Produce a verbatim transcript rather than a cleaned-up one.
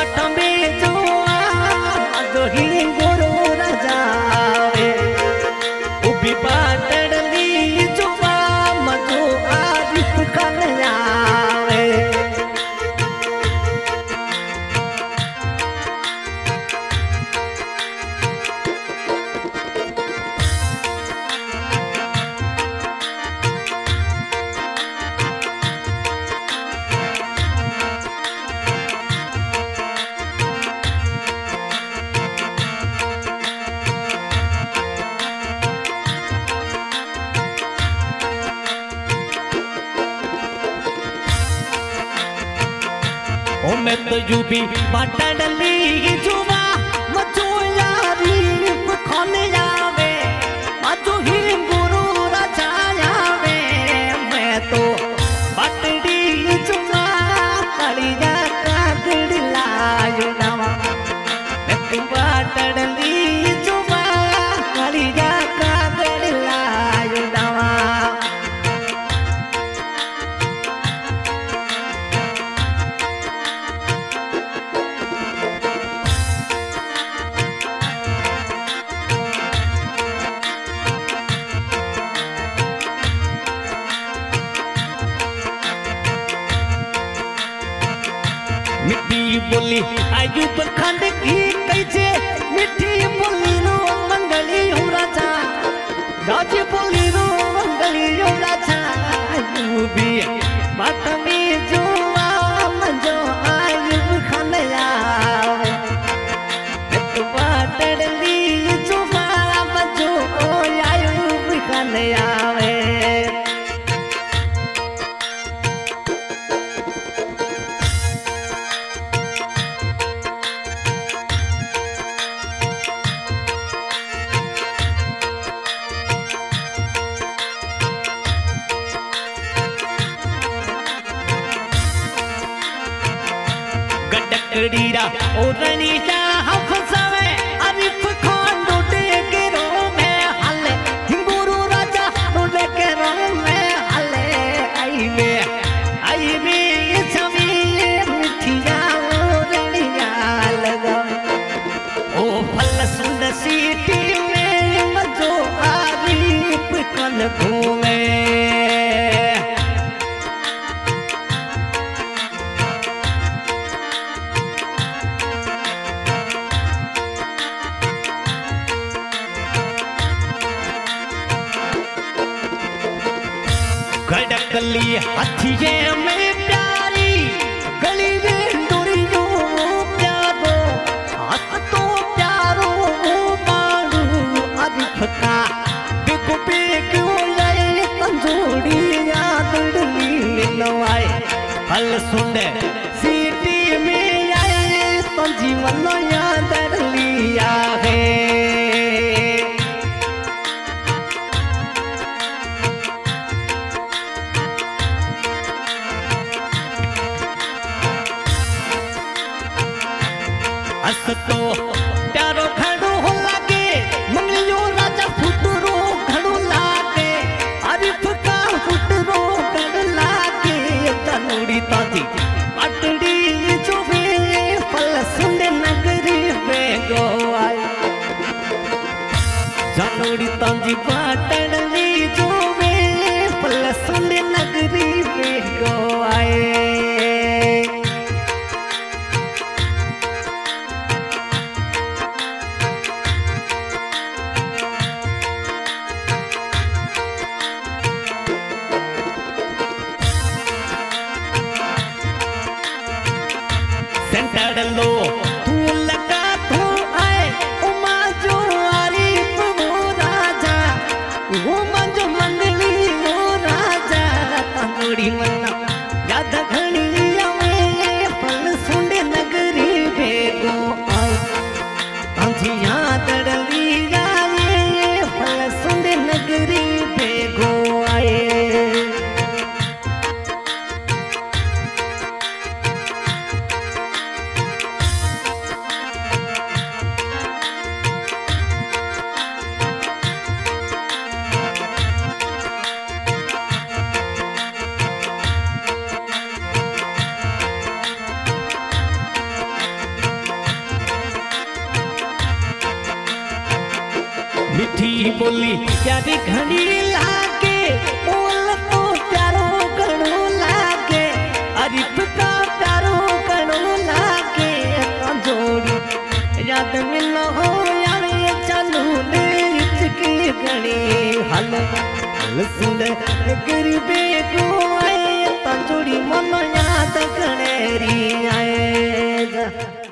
बाट में जो जो ही गुरु राजावे उभी पाटड़ली जो मजो आरिफ खान आवे ओ मैं तो यू भी बाटड़ली जुवा मजो यारी खाने आवे मजो ही गुरु राजा आवे मैं तो बाटड़ी जुवा कलिया कागड़ लायो नवा मैं तो बाटड़ली जुवा कलिया कागड़ लायो नवा मिठी बोली आयुब खंड की कैसे मिठी बोली रो मंगली हो राजा राज बोली रो मंगली हो राजा आयुबी बात में जो मंजो आयुब खंड आवे तो बाटड़ली जो मंजो आयुब खंड आवे गडकड़ीरा और रणीजा हफसावे आरिफ खान डोडे के रो में हले गुरु राजा डोडे के रो में हले आई में आई में सभी मिठिया रणीजा लगा ओ फल सुन सीटी में मजो आरिफ खान घूमे गली हथिये में प्यारी गली में डोरियो प्यारो हाथ तो प्यारो बालू आरिफ का बिगु बिगु ले तंजोड़ी याद डली नवाए हल सुन सीटी में आए तंजीवन याद लिया है हस तो प्यारो खड़ो हो लागे मंगलियो राजा फुटरो खड़ो लागे आरिफ का फुटरो खड़ लागे तनुड़ी ताजी बाटड़ी जो वे फल सुन नगरी में गो आए तनुड़ी ताजी बाटड़ी जो वे फल सुन नगरी में गो आए लो तू लगा तू आए उमा जो आरिफ वो राजा वो मंजो मंगली वो राजा तंगड़ी मन्ना याद घड़ी आवे फल सुंडे नगरी बेगो आए तंजी याद डली आए फल सुंडे नगरी बेगो आए मीठी बोली प्यारी घड़ी लागे बोल तो प्यारो घणो लागे अरिफ का प्यारो घणो लागे जोड़ी याद मिलो हो यावे चालू ने इचकी घणी हल हल सुंदर गरीबे को आए जोड़ी मन याद घणेरी आए